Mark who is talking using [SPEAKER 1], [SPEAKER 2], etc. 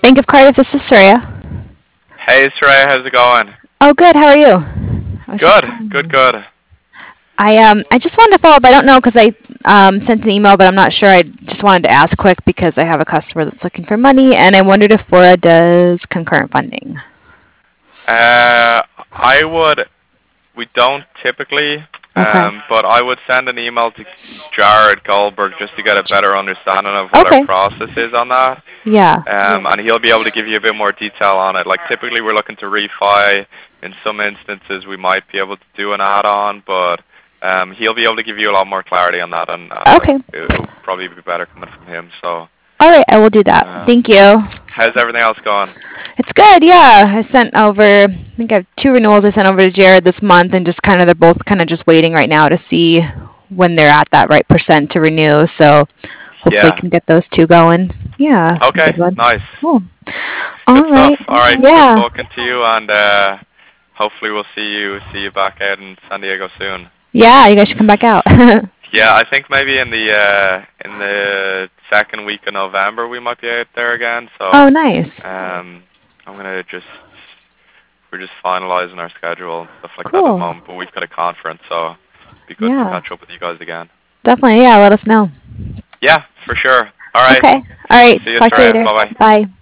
[SPEAKER 1] Bank of Cardiff, this is Surya.
[SPEAKER 2] Hey, Soraya, how's it going?
[SPEAKER 1] Oh, good. How are you? I was just
[SPEAKER 2] Good, good,
[SPEAKER 1] calling.
[SPEAKER 2] good.
[SPEAKER 1] I just wanted to follow up. I don't know because I sent an email, but I'm not sure. I just wanted to ask quick because I have a customer that's looking for money, and I wondered if Fora does concurrent funding.
[SPEAKER 2] Uh, I would, we don't typically,
[SPEAKER 1] Okay.
[SPEAKER 2] but I would send an email to Jared Goldberg just to get a better understanding of what our
[SPEAKER 1] Okay.
[SPEAKER 2] process is on that.
[SPEAKER 1] Yeah.
[SPEAKER 2] And he'll be able to give you a bit more detail on it. Like typically we're looking to refi. In some instances we might be able to do an add-on, but he'll be able to give you a lot more clarity on that, and like
[SPEAKER 1] Okay.
[SPEAKER 2] it'll probably be better coming from him. So,
[SPEAKER 1] All right. I will do that.
[SPEAKER 2] um,
[SPEAKER 1] Thank you.
[SPEAKER 2] how's everything else going?
[SPEAKER 1] It's good. Yeah. I sent over. I think I have two renewals I sent over to Jared this month, and just kind of they're both kind of just waiting right now to see when they're at that right percent to renew. So hopefully
[SPEAKER 2] Yeah.
[SPEAKER 1] can get those two going. Yeah. Some
[SPEAKER 2] Okay.
[SPEAKER 1] good ones.
[SPEAKER 2] Nice.
[SPEAKER 1] Cool.
[SPEAKER 2] Good
[SPEAKER 1] All
[SPEAKER 2] stuff.
[SPEAKER 1] right.
[SPEAKER 2] All right. Good
[SPEAKER 1] Yeah.
[SPEAKER 2] talking to you, and hopefully we'll see you back out in San Diego soon.
[SPEAKER 1] Yeah. You guys should come back out.
[SPEAKER 2] Yeah, I think maybe in the second week of November we might be out there again. So
[SPEAKER 1] Oh, nice.
[SPEAKER 2] I'm gonna just we're just finalizing our schedule and stuff like that at the
[SPEAKER 1] Cool.
[SPEAKER 2] moment. But we've got a conference, so it'd be good to
[SPEAKER 1] Yeah.
[SPEAKER 2] catch up with you guys again.
[SPEAKER 1] Definitely. Yeah. Let us know.
[SPEAKER 2] Yeah, for sure. All right.
[SPEAKER 1] Okay. All right.
[SPEAKER 2] See you,
[SPEAKER 1] Talk to you
[SPEAKER 2] Australia.
[SPEAKER 1] later.
[SPEAKER 2] Bye bye.
[SPEAKER 1] Bye.